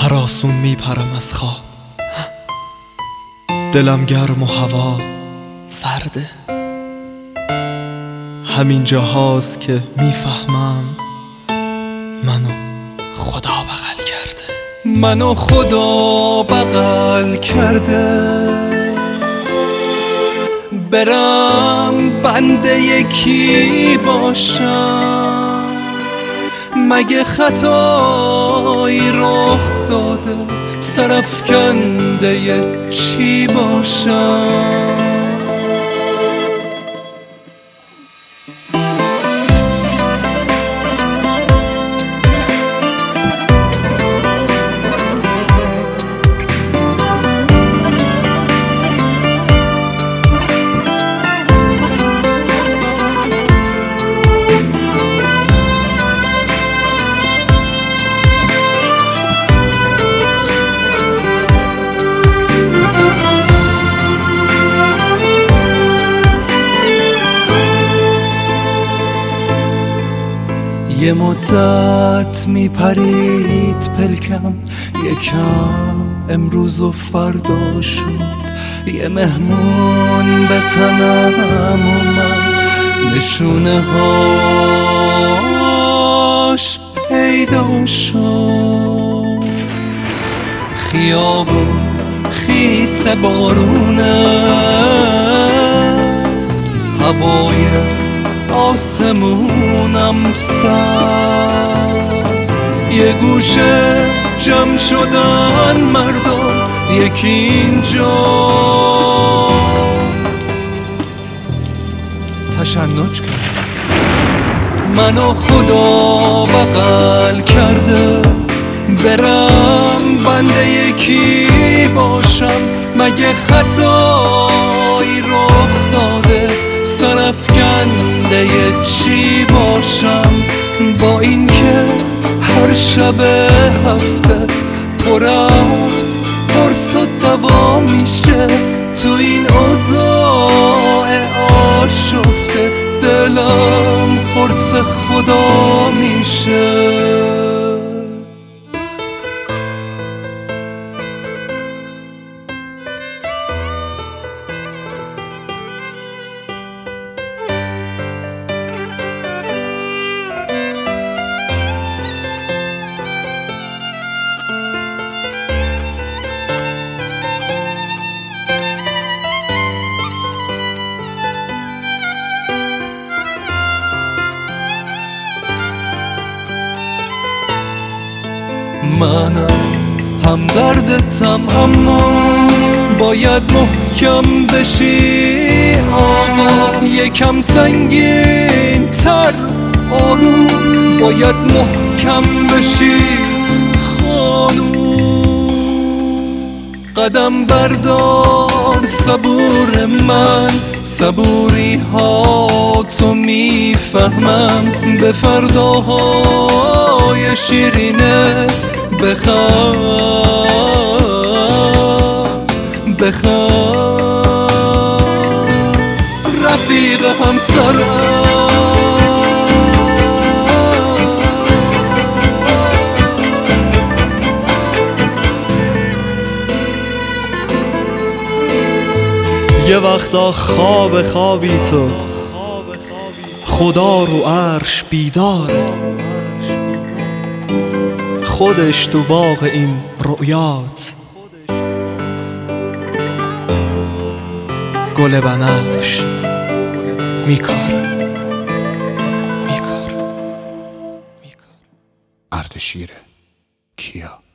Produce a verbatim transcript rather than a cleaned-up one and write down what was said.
هراسون میپرم از خواب، دلم گرم و هوا سرده. همین جاهاست که میفهمم منو خدا بغل کرده. منو خدا بغل کرده، برم بنده یکی باشم. مگه خطایی رخ داده، سرافکنده چی باشم؟ یه مدت میپرید پلکم، یکم امروز و فردا شد. یه مهمون به تنم اومد، نشونه هاش پیدا شد. خیابون خیس بارونه، هوای آسمونم سر. یه گوشه جمع شدن مردم، یکی اینجا تشنج کرد. منو خدا بغل کرده، برم بنده یکی باشم. مگه خطایی رخ داده، سرافکنده چی باشم؟ با این که هر شب هفته پر از قرص و دوا میشه، تو این اوضاع آشفته دلم قرص خدا میشه. منم همدردتم، اما باید محکم بشی آقا. یکم سنگین تر آروم، باید محکم بشی خانوم. قدم بردار صبور من، صبوری ها تو میفهمم. به فرداهای شیرینت بخواه بخواه رفیق همسرم. یه وقتا خواب خوابی تو، خدا رو عرش بیداره. خودش تو باغ این رؤیات، گل بنفش میکاره میکاره میکاره. اردشیر کیا.